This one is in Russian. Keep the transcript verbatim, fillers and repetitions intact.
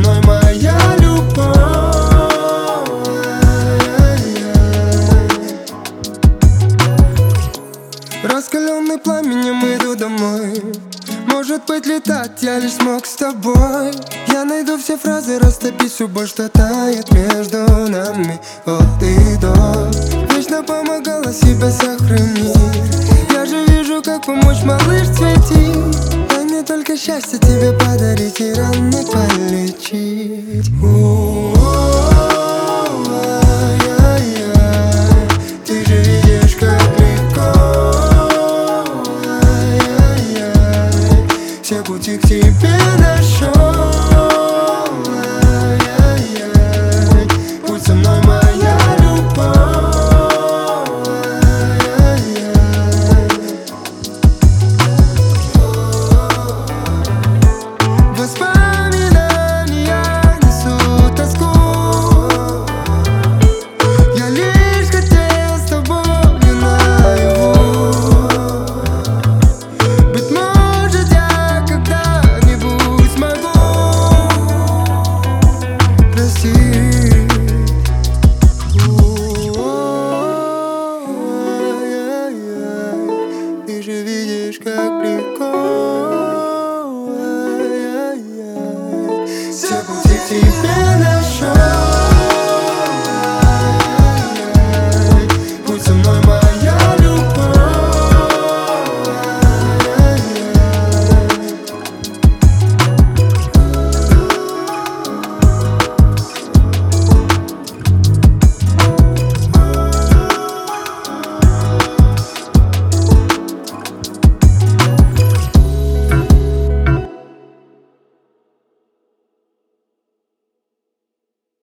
мной, моя любовь. Раскаленный пламенем иду домой. Может быть, летать я лишь смог с тобой. Я найду все фразы, растопить всю боль, что тает между нами от и до. Вечно помогала себя сохранить. Я же вижу, как помочь, малыш, цвети. Дай мне только счастье тебе подарить и раны полечить. Ты же видишь, как легко. Все пути к тебе нашел. Будь со мной, моя любовь. Воспоминания несут тоску. Я лишь хотел с тобой наяву. Быть может, я когда-нибудь смогу простить. Ты же видишь, как легко. Все пути к тебе